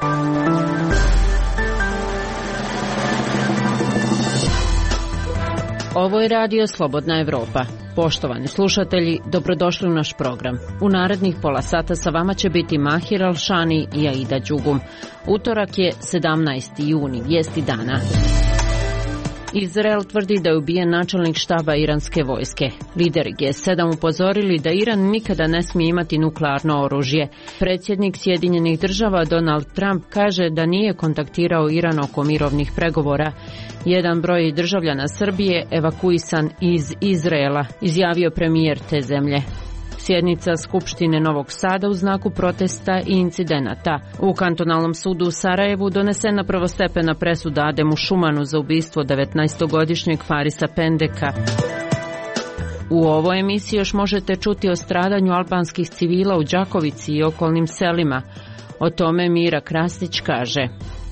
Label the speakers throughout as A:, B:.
A: Ovo je radio Slobodna Evropa. Poštovani slušatelji, dobrodošli u naš program. U narednih pola sata sa vama će biti Mahir Alšani i Aida Đugum. Utorak je 17. juni, vijesti dana. Izrael tvrdi da je ubijen načelnik štaba iranske vojske. Lideri G7 upozorili da Iran nikada ne smije imati nuklearno oružje. Predsjednik Sjedinjenih država Donald Trump kaže da nije kontaktirao Iran oko mirovnih pregovora. Jedan broj državljana Srbije evakuisan iz Izraela, izjavio premijer te zemlje. Sjednica Skupštine Novog Sada u znaku protesta i incidenata. U kantonalnom sudu u Sarajevu donesena prvostepena presuda Ademu Šumanu za ubistvo 19-godišnjeg Farisa Pendeka. U ovoj emisiji još možete čuti o stradanju albanskih civila u Đakovici i okolnim selima. O tome Mira Krasić kaže: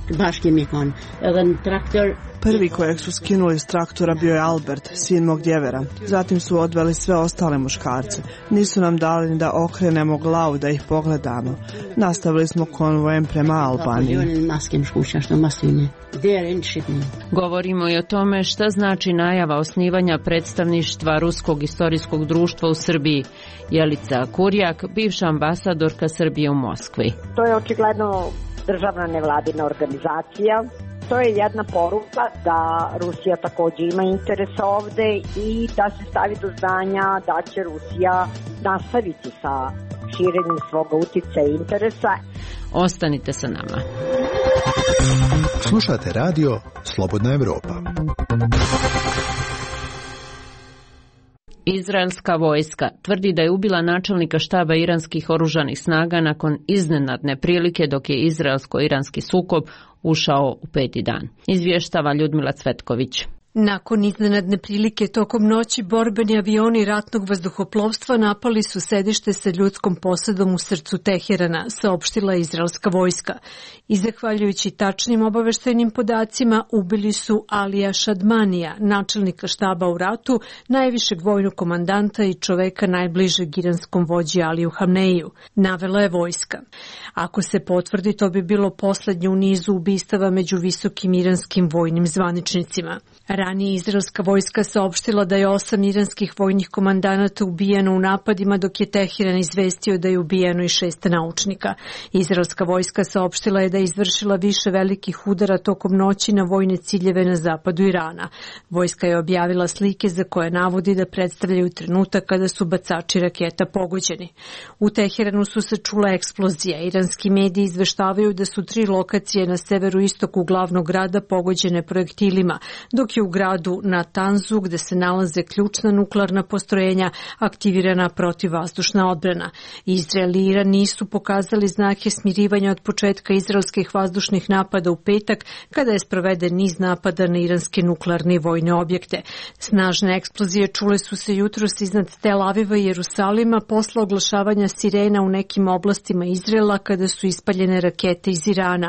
B: Prvi kojeg su skinuli s traktora bio je Albert, sin mog djevera. Zatim su odveli sve ostale muškarce. Nisu nam dali ni da okrenemo glavu da ih pogledamo. Nastavili smo konvojem prema Albaniji.
A: Govorimo i o tome šta znači najava osnivanja predstavništva Ruskog istorijskog društva u Srbiji. Jelica Kurjak, bivša ambasadorka Srbije u Moskvi.
C: To je očigledno državna nevladina organizacija. To je jedna poruka da Rusija također ima interes ovde i da se stavi do znanja da će Rusija nastaviti sa širenjem svoga uticaja i interesa.
A: Ostanite sa nama.
D: Slušate radio Slobodna Evropa.
A: Izraelska vojska tvrdi da je ubila načelnika štaba iranskih oružanih snaga nakon iznenadne prilike dok je izraelsko-iranski sukob ušao u 5. dan. Izvještava Ljudmila Cvetković.
E: Nakon iznenadne prilike tokom noći borbeni avioni ratnog vazduhoplovstva napali su sedište sa ljudskom posadom u srcu Teherana, saopštila izraelska vojska. I zahvaljujući tačnim obaveštajnim podacima ubili su Alija Šadmanija, načelnika štaba u ratu, najvišeg vojnog komandanta i čoveka najbližeg iranskom vođi Aliju Hamneiju, navela je vojska. Ako se potvrdi, to bi bilo poslednje u nizu ubistava među visokim iranskim vojnim zvaničnicima. Ranije izraelska vojska saopštila da je 8 iranskih vojnih komandanata ubijeno u napadima, dok je Teheran izvestio da je ubijeno i 6 naučnika. Izraelska vojska saopštila je da je izvršila više velikih udara tokom noći na vojne ciljeve na zapadu Irana. Vojska je objavila slike za koje navodi da predstavljaju trenutak kada su bacači raketa pogođeni. U Teheranu su se čule eksplozije. Iranski mediji izveštavaju da su 3 lokacije na severu-istoku glavnog grada pogođene projektilima, dok je u gradu Natanzu, gde se nalaze ključna nuklearna postrojenja, aktivirana protivvazdušna odbrana. Izrael i Iran nisu pokazali znake smirivanja od početka izraelskih vazdušnih napada u petak, kada je sproveden niz napada na iranske nuklearne i vojne objekte. Snažne eksplozije čule su se jutros iznad Tel Aviva i Jerusalima posle oglašavanja sirena u nekim oblastima Izraela kada su ispaljene rakete iz Irana.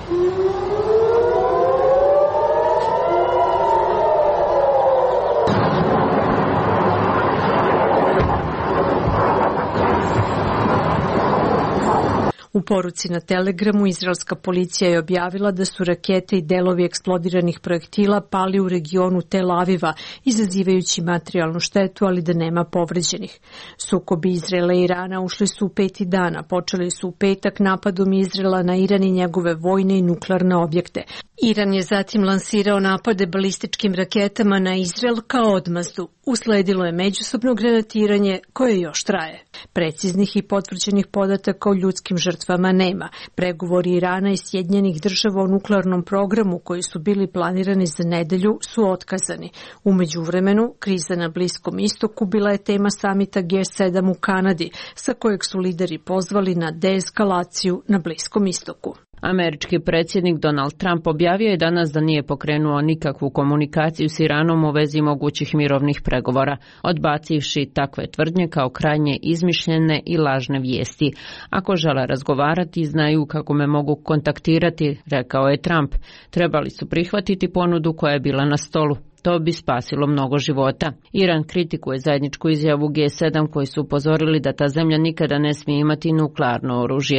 E: U poruci na Telegramu izraelska policija je objavila da su rakete i delovi eksplodiranih projektila pali u regionu Tel Aviva, izazivajući materijalnu štetu, ali da nema povređenih. Sukobi Izraela i Irana ušli su u 5. dana. Počeli su u petak napadom Izraela na Iran i njegove vojne i nuklearne objekte. Iran je zatim lansirao napade balističkim raketama na Izrael kao odmazdu. Usledilo je međusobno granatiranje koje još traje. Preciznih i potvrđenih podataka o ljudskim žrtvama nema. Pregovori Irana i Sjedinjenih država o nuklearnom programu koji su bili planirani za nedelju su otkazani. U međuvremenu, kriza na Bliskom istoku bila je tema samita G7 u Kanadi, sa kojeg su lideri pozvali na deeskalaciju na Bliskom istoku.
A: Američki predsjednik Donald Trump objavio je danas da nije pokrenuo nikakvu komunikaciju s Iranom u vezi mogućih mirovnih pregovora, odbacivši takve tvrdnje kao krajnje izmišljene i lažne vijesti. Ako žele razgovarati, znaju kako me mogu kontaktirati, rekao je Trump. Trebali su prihvatiti ponudu koja je bila na stolu. To bi spasilo mnogo života. Iran kritikuje zajedničku izjavu G7 koji su upozorili da ta zemlja nikada ne smije imati nuklearno oružje.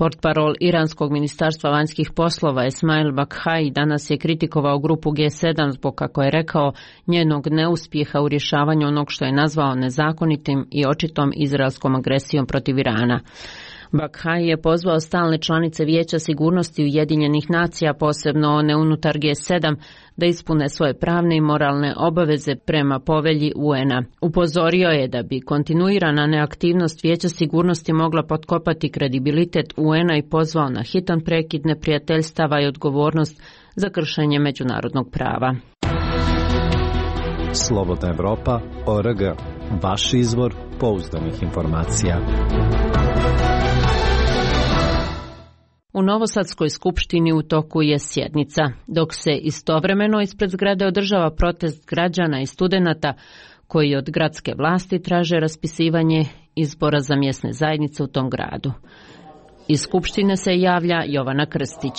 A: Portparol iranskog ministarstva vanjskih poslova Esmail Baghai danas je kritikovao grupu G7 zbog, kako je rekao, njenog neuspjeha u rješavanju onog što je nazvao nezakonitim i očitom izraelskom agresijom protiv Irana. Baghai je pozvao stalne članice Vijeća sigurnosti Ujedinjenih nacija, posebno one unutar G7, da ispune svoje pravne i moralne obaveze prema povelji UN-a. Upozorio je da bi kontinuirana neaktivnost Vijeća sigurnosti mogla potkopati kredibilitet UN-a i pozvao na hitan prekid neprijateljstava i odgovornost za kršenje međunarodnog prava.
F: Slobodna Evropa.org, vaš izvor pouzdanih informacija.
A: U Novosadskoj skupštini u toku je sjednica, dok se istovremeno ispred zgrade održava protest građana i studenata koji od gradske vlasti traže raspisivanje izbora za mjesne zajednice u tom gradu. Iz Skupštine se javlja Jovana Krstić.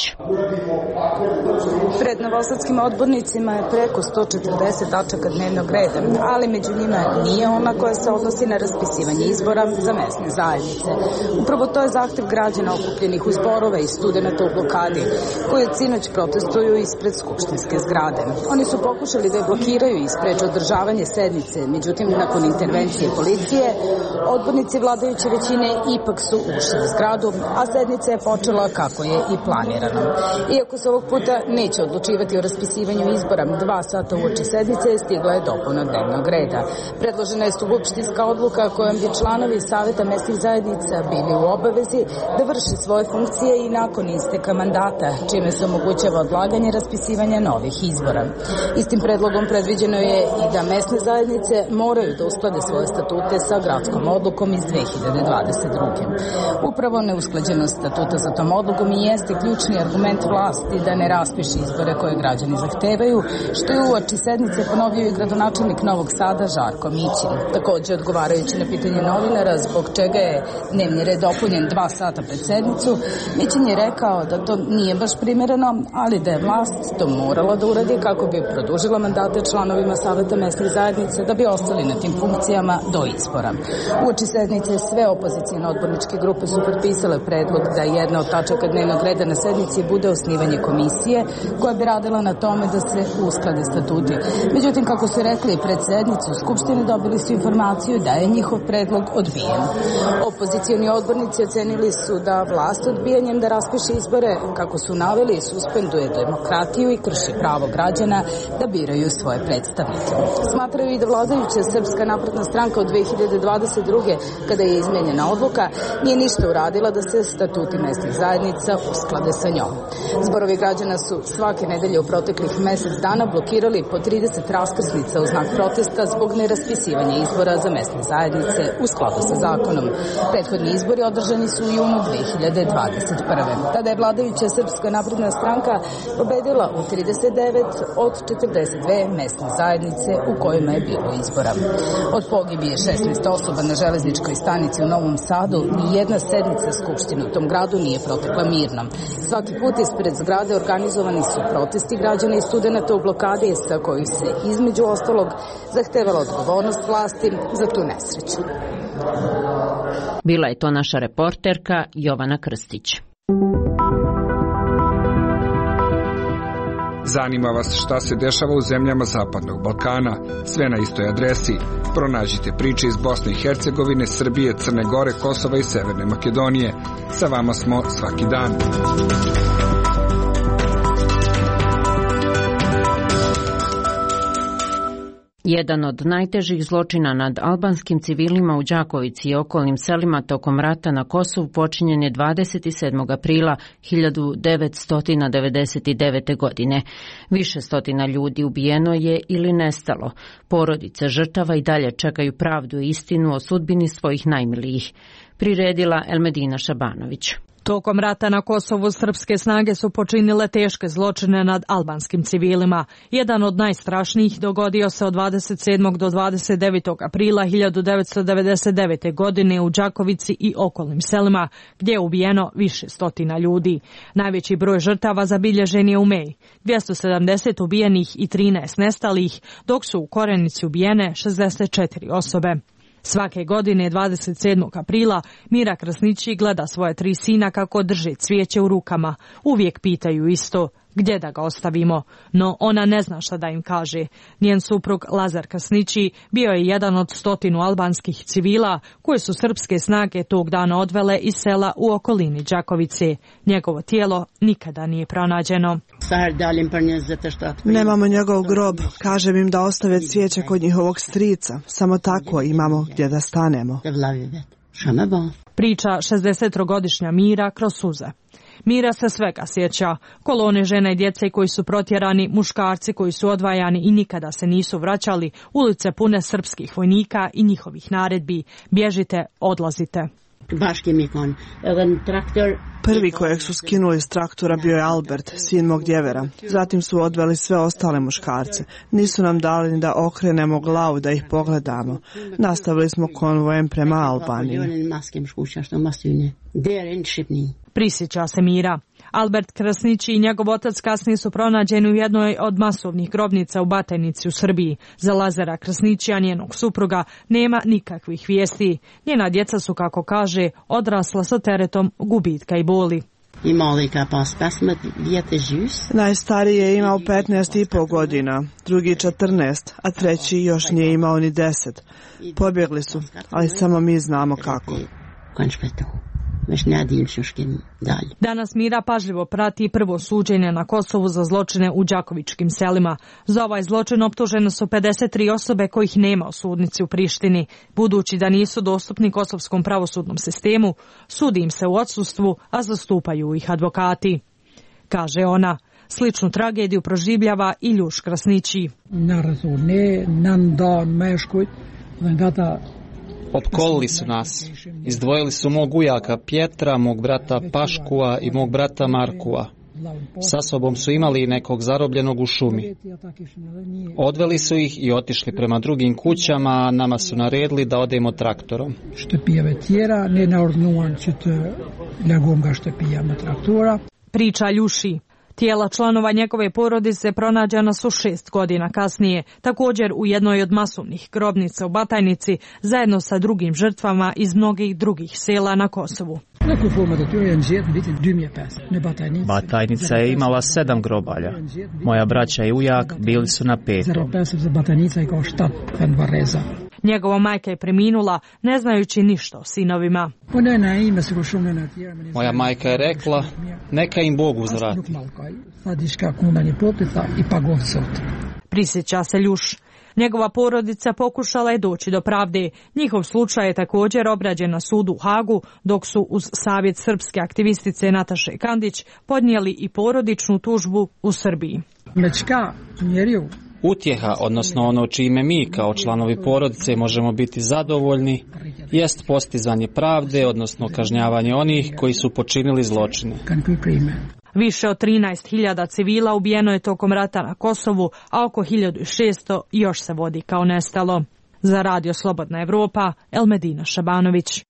G: Pred novosadskim odbornicima je preko 140 tačaka dnevnog reda, ali među njima nije ona koja se odnosi na raspisivanje izbora za mesne zajednice. Upravo to je zahtev građana okupljenih u zborove i studenata u blokadi, koji od sinoć protestuju ispred skupštinske zgrade. Oni su pokušali da je blokiraju i spreče održavanje sednice, međutim, nakon intervencije policije, odbornici vladajuće većine ipak su ušli u zgradu, a sednica je počela kako je i planirano. Iako se ovog puta neće odlučivati o raspisivanju izbora, 2 sata uoči sednice stigla je dopuna dnevnog reda. Predložena je skupštinska odluka kojom bi članovi Saveta mesnih zajednica bili u obavezi da vrše svoje funkcije i nakon isteka mandata, čime se omogućava odlaganje raspisivanja novih izbora. Istim predlogom predviđeno je i da mesne zajednice moraju da usklade svoje statute sa gradskom odlukom iz 2022. Upravo neusklađenost statuta sa tom odlukom i jeste ključni argument vlasti da ne raspiše izbore koje građani zahtevaju, što je uoči sednice ponovio i gradonačelnik Novog Sada Žarko Mićin. Također, odgovarajući na pitanje novinara zbog čega je dnevni red dopunjen 2 sata pred sednicu, Mićin je rekao da to nije baš primereno, ali da je vlast to morala da uradi kako bi produžila mandate članovima Saveta mesnih zajednica da bi ostali na tim funkcijama do izbora. Uoči sednice sve opozicijne odborničke grupe su potpisale predlog da jedna od tačaka dnevnog reda na sednici bude osnivanje komisije koja bi radila na tome da se usklade statuti. Međutim, kako su rekli pred sednicu Skupštine, dobili su informaciju da je njihov predlog odbijen. Opozicijoni odbornici ocenili su da vlast odbijanjem da raspiše izbore, kako su naveli, suspenduje demokratiju i krši pravo građana da biraju svoje predstavnike. Smatraju i da vladajuća Srpska napredna stranka od 2022. kada je izmenjena odluka nije ništa uradila da se statuti mesnih zajednica usklade sa njom. Zborovi građana su svake nedelje u proteklih mesec dana blokirali po 30 raskrsnica u znak protesta zbog neraspisivanja izbora za mesne zajednice u skladu sa zakonom. Prethodni izbori održani su u junu 2021. Tada je vladajuća Srpska napredna stranka pobedila u 39 od 42 mesne zajednice u kojima je bilo izbora. Od pogibije 16 osoba na železničkoj stanici u Novom Sadu, ni jedna sednica Skupštine u tom gradu nije protekla mirno. Svaki put ispred zgrade organizovani su protesti građana i studenata u blokadi sa kojih se između ostalog zahtevala odgovornost vlasti za tu nesreću.
A: Bila je to naša reporterka Jovana Krstić.
H: Zanima vas šta se dešava u zemljama Zapadnog Balkana? Sve na istoj adresi. Pronađite priče iz Bosne i Hercegovine, Srbije, Crne Gore, Kosova i Severne Makedonije. Sa vama smo svaki dan.
A: Jedan od najtežih zločina nad albanskim civilima u Đakovici i okolnim selima tokom rata na Kosovu počinjen je 27. aprila 1999. godine. Više stotina ljudi ubijeno je ili nestalo. Porodice žrtava i dalje čekaju pravdu i istinu o sudbini svojih najmilijih. Priredila Elmedina Šabanović.
I: Tokom rata na Kosovu srpske snage su počinile teške zločine nad albanskim civilima. Jedan od najstrašnijih dogodio se od 27. do 29. aprila 1999. godine u Đakovici i okolnim selima, gdje je ubijeno više stotina ljudi. Najveći broj žrtava zabilježen je u Meji, 270 ubijenih i 13 nestalih, dok su u Korenici ubijene 64 osobe. Svake godine 27. aprila Mira Krasnići gleda svoje 3 sina kako drže cvijeće u rukama. Uvijek pitaju isto, gdje da ga ostavimo, no ona ne zna šta da im kaže. Njen suprug Lazar Krasnići bio je jedan od 100 albanskih civila koje su srpske snage tog dana odvele iz sela u okolini Đakovice. Njegovo tijelo nikada nije pronađeno.
B: Nemamo njegov grob, kažem im da ostave cvijeće kod njihovog strica, samo tako imamo gdje da stanemo.
I: Priča 60-godišnja Mira kroz suze. Mira se svega sjeća. Kolone žena i djece koji su protjerani, muškarci koji su odvajani i nikada se nisu vraćali, ulice pune srpskih vojnika i njihovih naredbi. Bježite, odlazite.
B: Prvi kojeg su skinuli s traktora bio je Albert, sin mog djevera. Zatim su odveli sve ostale muškarce. Nisu nam dali da okrenemo glavu da ih pogledamo. Nastavili smo konvojem prema Albaniji.
I: Prisjeća se Mira. Albert Krasnići i njegov otac kasnije su pronađeni u jednoj od masovnih grobnica u Batajnici u Srbiji. Za Lazara Krasnića, njenog supruga, nema nikakvih vijesti. Njena djeca su, kako kaže, odrasla sa teretom gubitka i boli.
B: Najstariji je imao 15,5 godina, drugi 14, a treći još nije imao ni 10. Pobjegli su, ali samo mi znamo kako.
I: Danas Mira pažljivo prati prvo suđenje na Kosovu za zločine u đakovičkim selima. Za ovaj zločin optužene su 53 osobe kojih nema u sudnici u Prištini. Budući da nisu dostupni kosovskom pravosudnom sistemu, sudi im se u odsustvu, a zastupaju ih advokati. Kaže ona, sličnu tragediju proživljava i Ljuš Krasnići.
J: Opkolili su nas. Izdvojili su mog ujaka Pjetra, mog brata Paškua i mog brata Markua. Sa sobom su imali nekog zarobljenog u šumi. Odveli su ih i otišli prema drugim kućama, a nama su naredili da odemo traktorom.
I: Priča Ljuši. Tijela članova njegove porodice pronađena su 6 godina kasnije, također u jednoj od masovnih grobnica u Batajnici, zajedno sa drugim žrtvama iz mnogih drugih sela na Kosovu.
K: Batajnica je imala 7 grobalja. Moja braća i ujak bili su na 5.
I: Njegova majka je preminula, ne znajući ništa o sinovima.
J: Moja majka je rekla, neka im Bog uzvrati.
I: Prisjeća se Ljuš. Njegova porodica pokušala je doći do pravde. Njihov slučaj je također obrađen na sudu u Hagu, dok su uz savjet srpske aktivistice Nataše Kandić podnijeli i porodičnu tužbu u Srbiji.
J: Utjeha, odnosno ono čime mi kao članovi porodice možemo biti zadovoljni, jest postizanje pravde, odnosno kažnjavanje onih koji su počinili zločine.
I: Više od 13.000 civila ubijeno je tokom rata na Kosovu, a oko 1.600 još se vodi kao nestalo. Za Radio Slobodna Evropa, Elmedina Šabanović.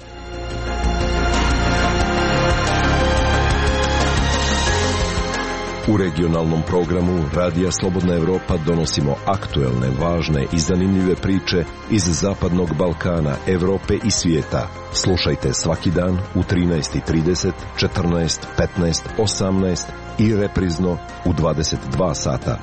L: U regionalnom programu Radija Slobodna Evropa donosimo aktuelne, važne i zanimljive priče iz Zapadnog Balkana, Evrope i svijeta. Slušajte svaki dan u 13:30, 14, 15, 18 i reprizno u 22 sata.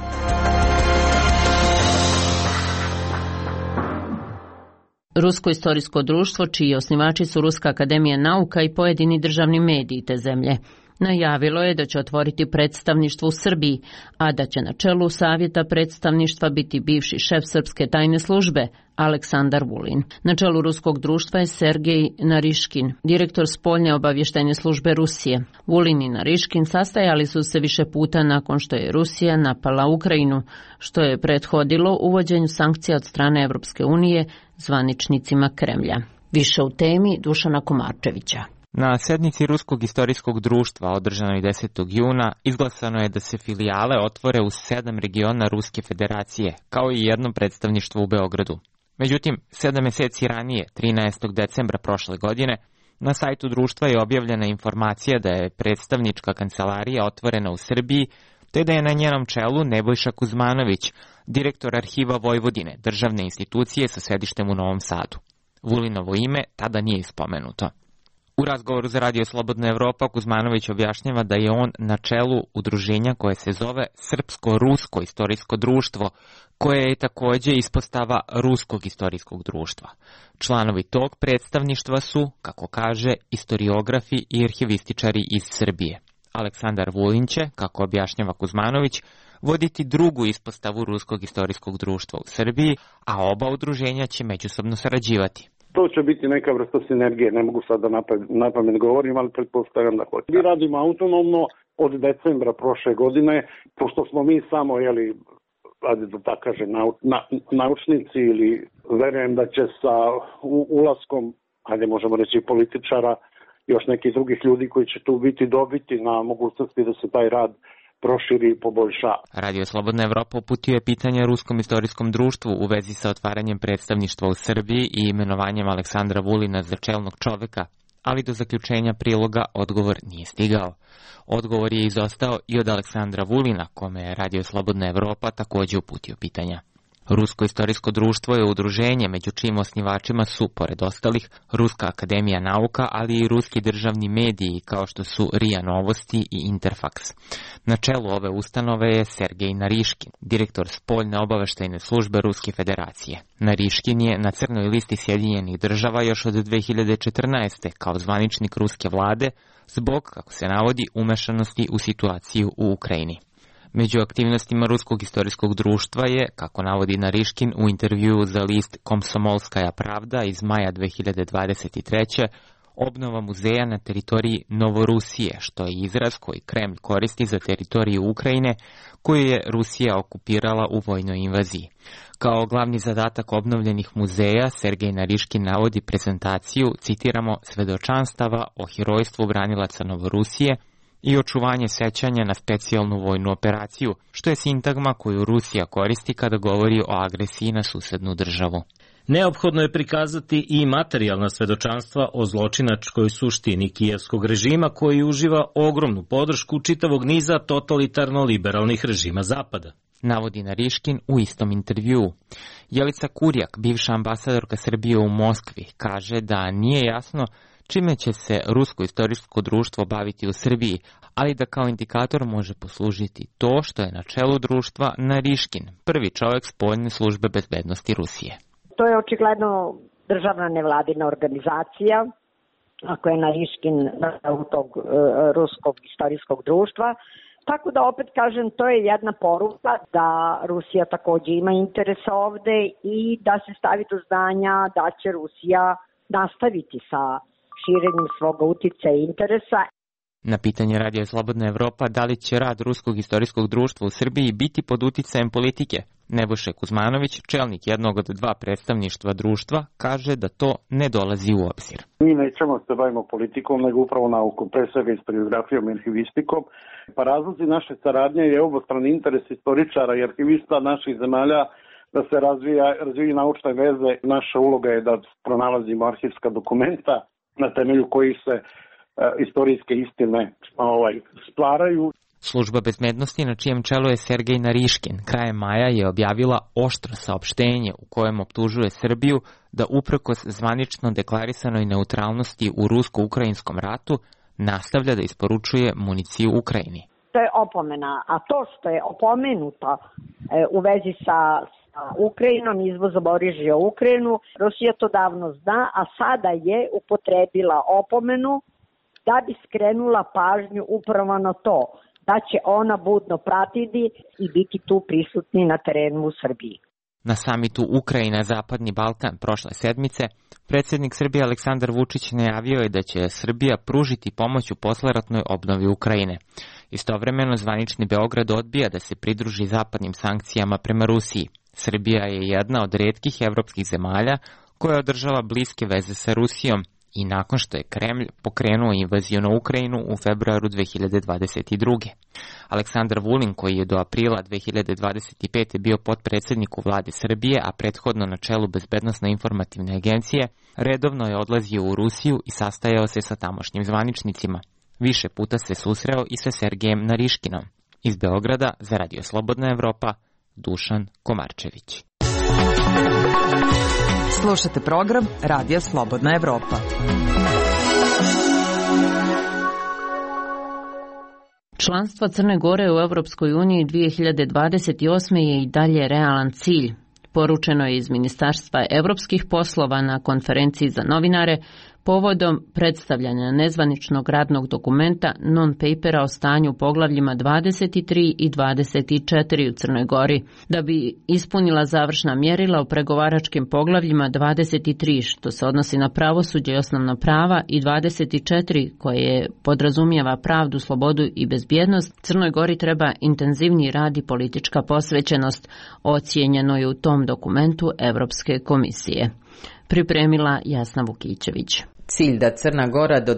A: Rusko istorijsko društvo, čiji osnivači su Ruska akademija nauka i pojedini državni mediji te zemlje, najavilo je da će otvoriti predstavništvo u Srbiji, a da će na čelu savjeta predstavništva biti bivši šef srpske tajne službe Aleksandar Vulin. Na čelu ruskog društva je Sergej Nariškin, direktor spoljne obavještajne službe Rusije. Vulin i Nariškin sastajali su se više puta nakon što je Rusija napala Ukrajinu, što je prethodilo uvođenju sankcija od strane Evropske unije zvaničnicima Kremlja. Više u temi Dušana Komarčevića.
M: Na sednici Ruskog istorijskog društva održanoj 10. juna izglasano je da se filijale otvore u 7 regiona Ruske federacije, kao i jedno predstavništvo u Beogradu. Međutim, 7 mjeseci ranije, 13. decembra prošle godine, na sajtu društva je objavljena informacija da je predstavnička kancelarija otvorena u Srbiji, te da je na njenom čelu Nebojša Kuzmanović, direktor Arhiva Vojvodine, državne institucije sa sedištem u Novom Sadu. Vulinovo ime tada nije ispomenuto. U razgovoru za Radio Slobodna Evropa Kuzmanović objašnjava da je on na čelu udruženja koje se zove Srpsko-rusko istorijsko društvo, koje je takođe ispostava Ruskog istorijskog društva. Članovi tog predstavništva su, kako kaže, istoriografi i arhivističari iz Srbije. Aleksandar Vulin će, kako objašnjava Kuzmanović, voditi drugu ispostavu Ruskog istorijskog društva u Srbiji, a oba udruženja će međusobno sarađivati.
N: To će biti neka vrsta sinergije, ne mogu sad da napamet govorim, ali pretpostavljam da hoće. Mi radimo autonomno od decembra prošle godine, pošto smo mi samo, da tako kažem, naučnici, ili verujem da će sa ulaskom, možemo reći političara, još nekih drugih ljudi koji će tu biti dobiti na mogućnosti da se taj rad proširi i poboljša.
M: Radio Slobodna Evropa uputio je pitanje Ruskom istorijskom društvu u vezi sa otvaranjem predstavništva u Srbiji i imenovanjem Aleksandra Vulina za čelnog čoveka, ali do zaključenja priloga odgovor nije stigao. Odgovor je izostao i od Aleksandra Vulina, kome je Radio Slobodna Evropa takođe uputio pitanja. Rusko istorijsko društvo je udruženje među čijim osnivačima su, pored ostalih, Ruska akademija nauka, ali i ruski državni mediji kao što su RIA Novosti i Interfaks. Na čelu ove ustanove je Sergej Nariškin, direktor spoljne obaveštajne službe Ruske federacije. Nariškin je na crnoj listi Sjedinjenih država još od 2014. kao zvaničnik ruske vlade zbog, kako se navodi, umešanosti u situaciju u Ukrajini. Među aktivnostima Ruskog istorijskog društva je, kako navodi Nariškin u intervjuu za list Komsomolskaja pravda iz maja 2023. obnova muzeja na teritoriji Novorusije, što je izraz koji Kremlj koristi za teritoriju Ukrajine, koju je Rusija okupirala u vojnoj invaziji. Kao glavni zadatak obnovljenih muzeja, Sergej Nariškin navodi prezentaciju, citiramo, svedočanstava o herojstvu branilaca Novorusije i očuvanje sećanja na specijalnu vojnu operaciju, što je sintagma koju Rusija koristi kada govori o agresiji na susednu državu.
O: Neophodno je prikazati i materijalna svedočanstva o zločinačkoj suštini kijevskog režima koji uživa ogromnu podršku čitavog niza totalitarno-liberalnih režima Zapada.
M: Navodi Nariškin u istom intervjuu. Jelica Kurjak, bivša ambasadorka Srbije u Moskvi, kaže da nije jasno čime će se Rusko istorijsko društvo baviti u Srbiji, ali da kao indikator može poslužiti to što je na čelu društva Nariškin, prvi čovjek spoljne službe bezbednosti Rusije.
C: To je očigledno državna nevladina organizacija, ako je Nariškin u tog Ruskog istorijskog društva. Tako da opet kažem, to je jedna poruka da Rusija takođe ima interes ovde i da se stavi do znanja da će Rusija nastaviti sa širenjem svoga uticaja i interesa.
M: Na pitanje Radio Slobodna Evropa da li će rad Ruskog istorijskog društva u Srbiji biti pod uticajem politike, Nebojša Kuzmanović, čelnik jednog od dva predstavništva društva, kaže da to ne dolazi u obzir.
N: Mi nećemo se bavimo politikom, nego upravo naukom, pre svega istoriografijom i arhivistikom. Pa razlozi naše saradnje je obostrani interes istoričara i arhivista naših zemalja da se razviju naučne veze. Naša uloga je da pronalazimo arhivska dokumenta na temelju kojih se istorijske istine stvaraju.
M: Služba bezbednosti na čijem čelu je Sergej Nariškin krajem maja je objavila oštro saopštenje u kojem optužuje Srbiju da uprkos zvanično deklarisanoj neutralnosti u rusko-ukrajinskom ratu nastavlja da isporučuje municiju Ukrajini.
C: To je opomena, a to što je opomenuto u vezi sa Ukrajinom, izvozom oružja u Ukrajinu, Rusija to davno zna, a sada je upotrebila opomenu da bi skrenula pažnju upravo na to, da će ona budno pratiti i biti tu prisutni na terenu u Srbiji.
M: Na samitu Ukrajina Zapadni Balkan prošle sedmice, predsjednik Srbije Aleksandar Vučić najavio je da će Srbija pružiti pomoć u posleratnoj obnovi Ukrajine. Istovremeno zvanični Beograd odbija da se pridruži zapadnim sankcijama prema Rusiji. Srbija je jedna od retkih evropskih zemalja koja održava bliske veze sa Rusijom i nakon što je Kremlj pokrenuo invaziju na Ukrajinu u februaru 2022. Aleksandar Vulin, koji je do aprila 2025. bio potpredsjednik u vladi Srbije, a prethodno na čelu Bezbednosno-informativne agencije, redovno je odlazio u Rusiju i sastajao se sa tamošnjim zvaničnicima. Više puta se susreo i sa Sergejem Nariškinom. Iz Beograda za Radio Slobodna Evropa, Dušan Komarčević.
P: Slušate program Radija Slobodna Evropa.
A: Članstvo Crne Gore u Evropskoj uniji 2028. je i dalje realan cilj. Poručeno je iz Ministarstva evropskih poslova na konferenciji za novinare povodom predstavljanja nezvaničnog radnog dokumenta non-papera o stanju u poglavljima 23 i 24 u Crnoj Gori, da bi ispunila završna mjerila u pregovaračkim poglavljima 23, što se odnosi na pravosuđe i osnovna prava, i 24, koje podrazumijeva pravdu, slobodu i bezbjednost. Crnoj Gori treba intenzivniji rad i politička posvećenost, ocijenjeno je u tom dokumentu Evropske komisije. Pripremila Jasna Vukićević.
Q: Cilj da Crna Gora do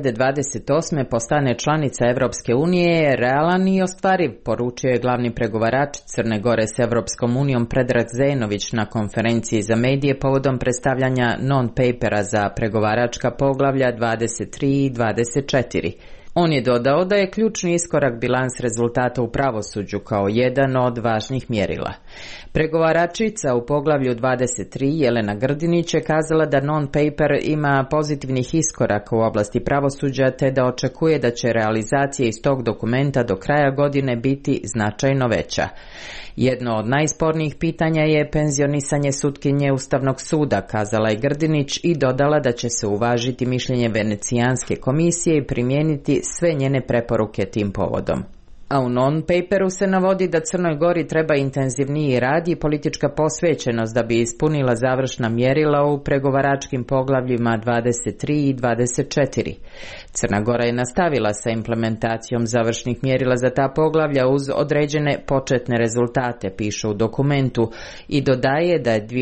Q: 2028. postane članica Evropske unije je realan i ostvariv, poručio je glavni pregovarač Crne Gore s Evropskom unijom Predrag Zenović na konferenciji za medije povodom predstavljanja non-papera za pregovaračka poglavlja 23 i 24. On je dodao da je ključni iskorak bilans rezultata u pravosuđu kao jedan od važnih mjerila. Pregovaračica u poglavlju 23 Jelena Grdinić je kazala da non-paper ima pozitivnih iskoraka u oblasti pravosuđa te da očekuje da će realizacija iz tog dokumenta do kraja godine biti značajno veća. Jedno od najspornijih pitanja je penzionisanje sutkinje Ustavnog suda, kazala je Grdinić i dodala da će se uvažiti mišljenje Venecijanske komisije i primijeniti sve njene preporuke tim povodom. A u non-paperu se navodi da Crnoj Gori treba intenzivniji rad i politička posvećenost da bi ispunila završna mjerila u pregovaračkim poglavljima 23 i 24. Crna Gora je nastavila sa implementacijom završnih mjerila za ta poglavlja uz određene početne rezultate, piše u dokumentu, i dodaje da je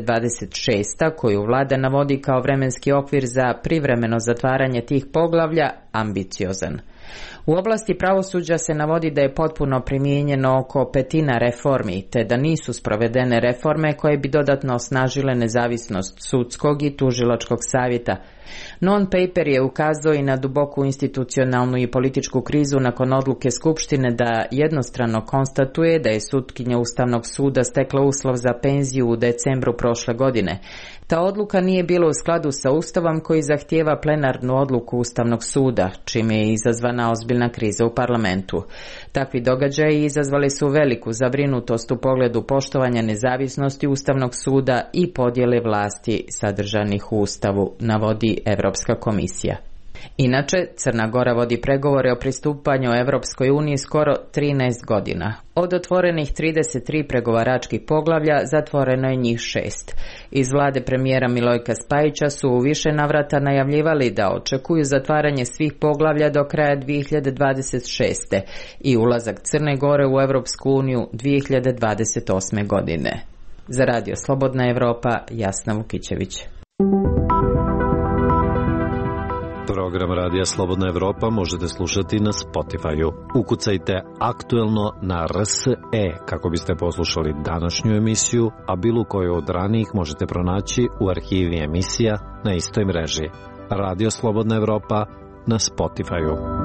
Q: 2026. koju vlada navodi kao vremenski okvir za privremeno zatvaranje tih poglavlja ambiciozan. U oblasti pravosuđa se navodi da je potpuno primijenjeno oko petina reformi, te da nisu sprovedene reforme koje bi dodatno osnažile nezavisnost sudskog i tužilačkog savjeta. Non-paper je ukazao i na duboku institucionalnu i političku krizu nakon odluke Skupštine da jednostrano konstatuje da je sutkinja Ustavnog suda stekla uslov za penziju u decembru prošle godine. Ta odluka nije bila u skladu sa Ustavom koji zahtijeva plenarnu odluku Ustavnog suda, čime je izazvana ozbiljna kriza u parlamentu. Takvi događaji izazvali su veliku zabrinutost u pogledu poštovanja nezavisnosti Ustavnog suda i podjele vlasti sadržanih u Ustavu, navodi Evropska komisija. Inače, Crna Gora vodi pregovore o pristupanju Evropskoj uniji skoro 13 godina. Od otvorenih 33 pregovaračkih poglavlja zatvoreno je njih 6. Iz vlade premijera Milojka Spajića su u više navrata najavljivali da očekuju zatvaranje svih poglavlja do kraja 2026. i ulazak Crne Gore u Evropsku uniju 2028. godine. Za Radio Slobodna Evropa, Jasna Vukićević.
F: Program Radija Slobodna Evropa možete slušati na Spotify-u. Ukucajte aktuelno na RSE kako biste poslušali današnju emisiju, a bilo koju od ranijih možete pronaći u arhivi emisija na istoj mreži. Radio Slobodna Evropa na Spotify-u.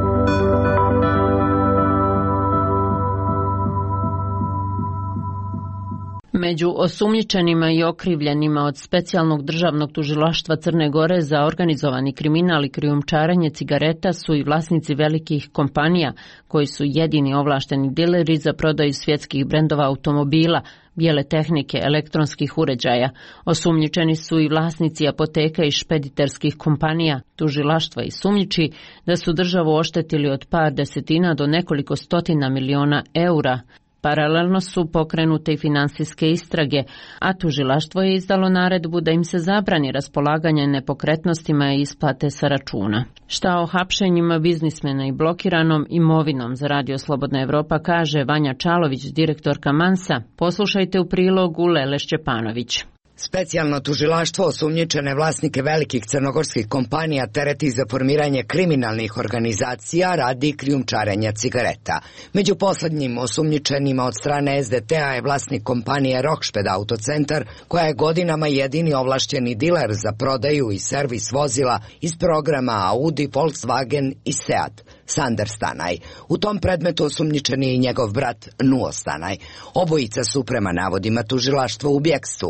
A: Među osumnjičenima i okrivljenima od Specijalnog državnog tužilaštva Crne Gore za organizovani kriminal i krijumčarenje cigareta su i vlasnici velikih kompanija koji su jedini ovlašteni dileri za prodaju svjetskih brendova automobila, bijele tehnike, elektronskih uređaja. Osumnjičeni su i vlasnici apoteka i špediterskih kompanija. Tužilaštva i sumnjiči da su državu oštetili od par desetina do nekoliko stotina miliona eura. Paralelno su pokrenute i finansijske istrage, a tužilaštvo je izdalo naredbu da im se zabrani raspolaganje nepokretnostima i isplate sa računa. Šta o hapšenjima biznismena i blokiranom imovinom za Radio Slobodna Evropa kaže Vanja Čalović, direktorka Mansa. Poslušajte u prilogu Lele Šćepanović.
R: Specijalno tužilaštvo osumnjičene vlasnike velikih crnogorskih kompanija tereti za formiranje kriminalnih organizacija radi krijumčarenja cigareta. Među poslednjim osumnjičenima od strane SDT-a je vlasnik kompanije Rokšped Autocentar, koja je godinama jedini ovlašćeni diler za prodaju i servis vozila iz programa Audi, Volkswagen i Seat. Sander Stanaj. U tom predmetu osumnjičen je i njegov brat Nuo Stanaj. Obojica su prema navodima tužilaštva u bjekstvu.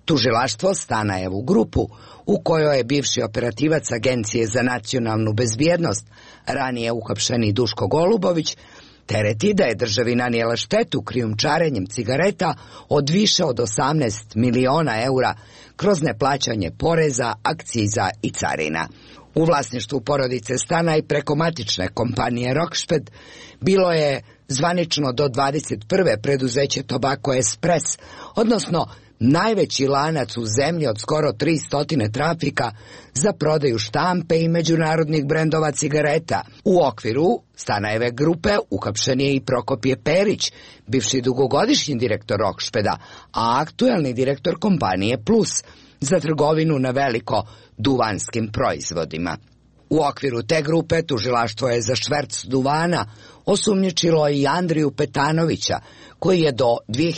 R: Tužilaštvo Stanajevu grupu, u kojoj je bivši operativac Agencije za nacionalnu bezbjednost, ranije uhapšeni Duško Golubović, tereti da je državi nanijela štetu krijumčarenjem cigareta od više od 18 miliona eura kroz neplaćanje poreza, akciza i carina. U vlasništvu porodice Stanaj preko matične kompanije Rokšped bilo je zvanično do 21. preduzeće Tobacco Express, odnosno najveći lanac u zemlji od skoro 300 trafika za prodaju štampe i međunarodnih brendova cigareta. U okviru Stanajeve grupe uhapšen je i Prokopije Perić, bivši dugogodišnji direktor Rokšpeda, a aktuelni direktor kompanije Plus za trgovinu na veliko duvanskim proizvodima. U okviru te grupe tužilaštvo je za šverc duvana osumnjičilo i Andriju Petanovića, koji je do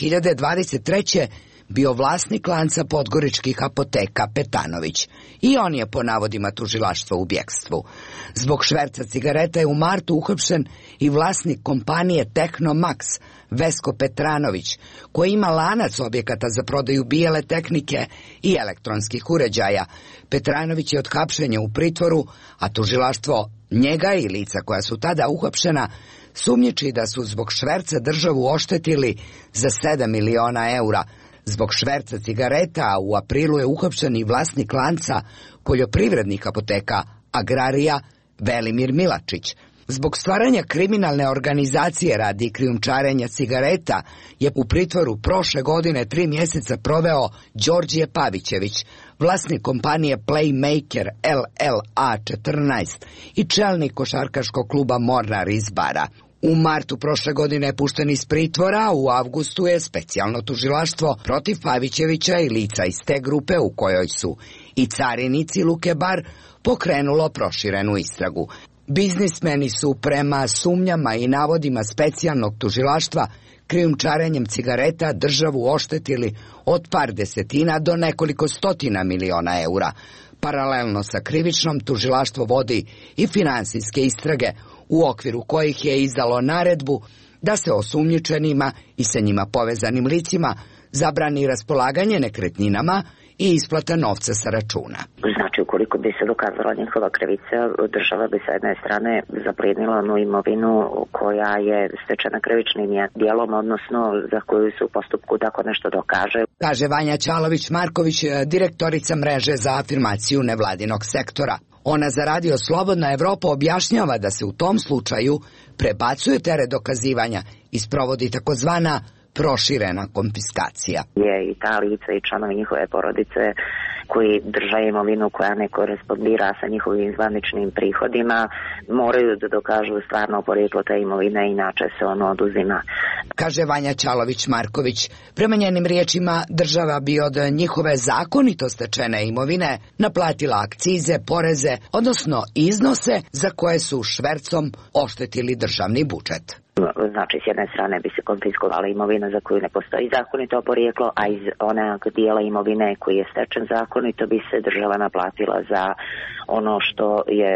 R: 2023. bio vlasnik lanca podgoričkih apoteka Petanović. I on je po navodima tužilaštva u bjekstvu. Zbog šverca cigareta je u martu uhapšen i vlasnik kompanije Tehnomax, Vesko Petranović, koji ima lanac objekata za prodaju bijele tehnike i elektronskih uređaja. Petranović je od hapšenja u pritvoru, a tužilaštvo njega i lica koja su tada uhapšena sumnjiči da su zbog šverca državu oštetili za 7 miliona eura. Zbog šverca cigareta u aprilu je uhapšen i vlasnik lanca poljoprivrednih apoteka Agrarija Velimir Milačić. Zbog stvaranja kriminalne organizacije radi krijumčarenja cigareta je u pritvoru prošle godine 3 mjeseca proveo Đorđije Pavićević, vlasnik kompanije Playmaker LLA 14 i čelnik košarkaškog kluba Mornar iz Bara. U martu prošle godine je pušten iz pritvora, u avgustu je specijalno tužilaštvo protiv Pavićevića i lica iz te grupe u kojoj su i carinici Luke Bar pokrenulo proširenu istragu. Biznismeni su prema sumnjama i navodima specijalnog tužilaštva krijumčarenjem cigareta državu oštetili od par desetina do nekoliko stotina miliona eura. Paralelno sa krivičnom tužilaštvo vodi i finansijske istrage u okviru kojih je izdalo naredbu da se osumnjičenima i sa njima povezanim licima zabrani raspolaganje nekretninama i isplata novca sa računa.
S: Znači, ukoliko bi se dokazala njihova krivica, država bi sa jedne strane zaplijenila onu imovinu koja je stečena krivičnim dijelom, odnosno za koju se u postupku tako nešto dokaže.
R: Kaže Vanja Čalović-Marković, direktorica mreže za afirmaciju nevladinog sektora. Ona za Radio Slobodna Evropa objašnjava da se u tom slučaju prebacuje teret dokazivanja i sprovodi takozvana proširena konfiskacija.
S: Je i ta lica i članovi njihove porodice koji drže imovinu koja ne korespondira sa njihovim zvaničnim prihodima moraju da dokažu stvarno porijeklo te imovine, inače se ono oduzima.
R: Kaže Vanja Čalović-Marković, prema njenim riječima država bi od njihove zakonito stečene imovine naplatila akcize, poreze, odnosno iznose za koje su švercom oštetili državni budžet.
S: Znači, s jedne strane bi se konfiskovala imovina za koju ne postoji zakonito porijeklo, a iz onog dijela imovine koji je stečen zakonito bi se država naplatila za ono što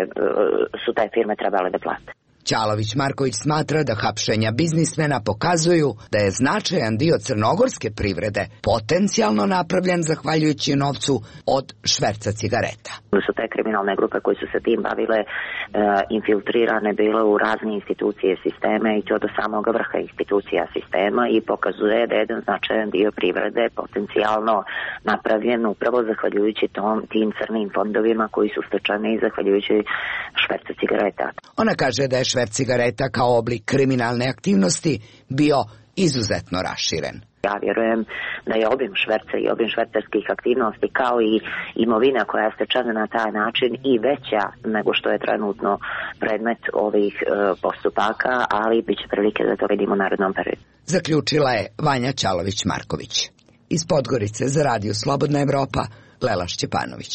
S: su te firme trebale da plate.
R: Čalović-Marković smatra da hapšenja biznismena pokazuju da je značajan dio crnogorske privrede potencijalno napravljen zahvaljujući novcu od šverca cigareta.
S: Su te kriminalne grupe koje su se tim bavile infiltrirane bile u razne institucije sisteme i to do samog vrha institucija sistema i pokazuje da je jedan značajan dio privrede potencijalno napravljen upravo zahvaljujući tim crnim fondovima koji su stečeni i zahvaljujući švercu cigareta.
R: Ona kaže da je šverc cigareta kao oblik kriminalne aktivnosti bio izuzetno raširen.
S: Ja vjerujem da je obim šverca i obim švercerskih aktivnosti kao i imovina koja je stečena na taj način i veća nego što je trenutno predmet ovih postupaka, ali bit će prilike da to vidimo u narednom periodu.
R: Zaključila je Vanja Čalović-Marković. Iz Podgorice za Radio Slobodna Evropa, Lela Šćepanović.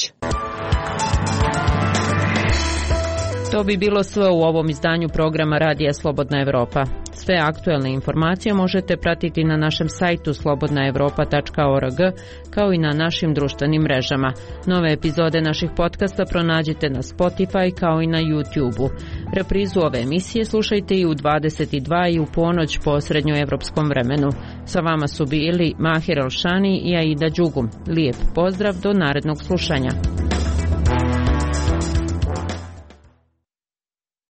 A: To bi bilo sve u ovom izdanju programa Radija Slobodna Evropa. Sve aktuelne informacije možete pratiti na našem sajtu slobodnaevropa.org kao i na našim društvenim mrežama. Nove epizode naših podcasta pronađite na Spotify kao i na YouTube-u. Reprizu ove emisije slušajte i u 22 i u ponoć po srednjoevropskom vremenu. Sa vama su bili Mahir Alšani i Aida Đugum. Lijep pozdrav do narednog slušanja.